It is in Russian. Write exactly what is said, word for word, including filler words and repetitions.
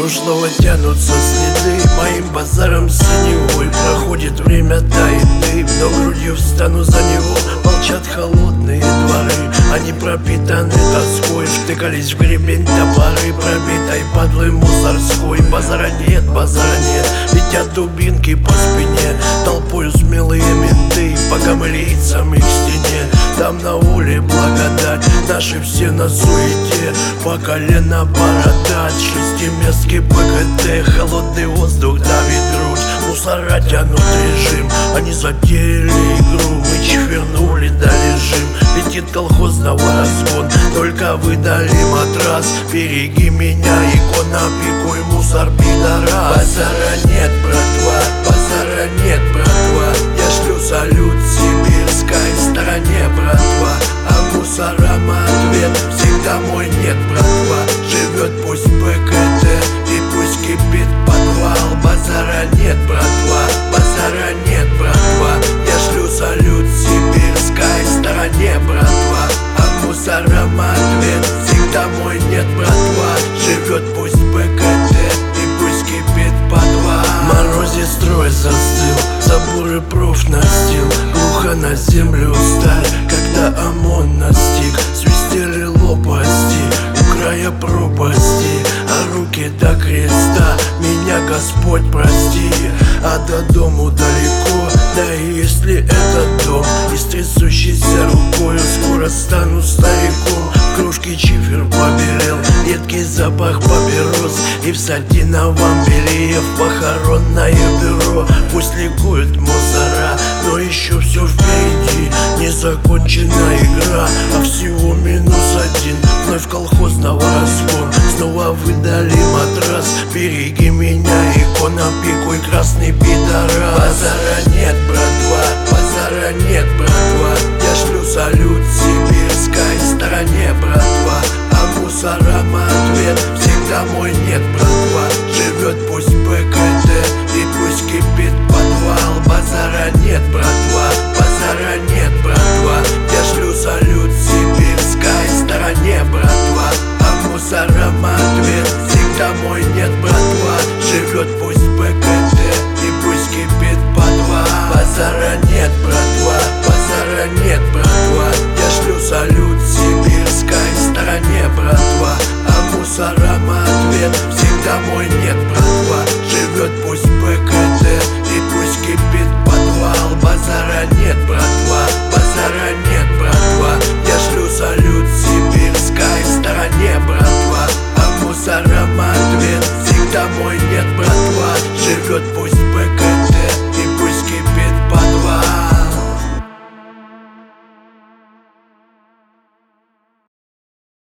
прошлого тянутся следы, моим базаром синевой проходит время, тает дым, но грудью встану за него. Молчат холодные дворы, они пропитаны тоской, втыкались в гребень топоры пробитой падлой мусорской. Базара нет, базара нет, летят дубинки по спине, толпою смелые менты по гамлицам их стене. Там на воле благодать, наши все на суете, по колено борода, шестиместки ПКТ, холодный воздух давит грудь, мусора тянут режим, они затеяли игру, мы чвернули да лежим. Летит колхозного разгон, только выдали матрас, береги меня, икона, пикуй мусор, пидорас. Базара нет, братва, базара нет, братва, я шлю салют сибирской стороне, братва, а мусорам ответ всегда мой нет, братва. Живет пусть ПКТ и пусть кипит подвал. Базара нет, братва, базара нет, братва, я шлю салют сибирской стороне, братва, а мусорам ответ всегда мой нет, братва. Живет пусть ПКТ и пусть кипит подвал. В морозе строй застыл, заборы проф настил, глухо на землю сталь, когда ОМОН настиг. Свистели лопасти у края пропасти, а руки до креста меня Господь прости. А до дому далеко, да и если этот дом, и с трясущейся рукою скоро стану стариком. В кружке чифер побелел, едкий запах папирос, и в сатиновом белье в похоронное бюро. Пусть ликуют мусора, но еще все впереди, не закончена игра, а всего минус один. Вновь колхозного разгон, снова выдали матрас, береги меня, икона, пикуй, красный пидорас. Базара нет, братва, базара нет, братва, я шлю салют сибирской стороне, братва, а мусорам ответ всегда мой нет, братва. Живет пусть ПКТ и пусть кипит подвал. Базара нет, братва, базара нет, братва, я шлю салют сибирской стороне, братва, а мусорам ответ всегда мой нет, братва. Живет пусть ПКТ и пусть кипит подвал. Базара нет, братва, базара нет, братва, я шлю салют сибирской стороне, братва, а мусорам ответ всегда мой нет, братва. Живет пусть ПКТ и пусть кипит подвал. Базара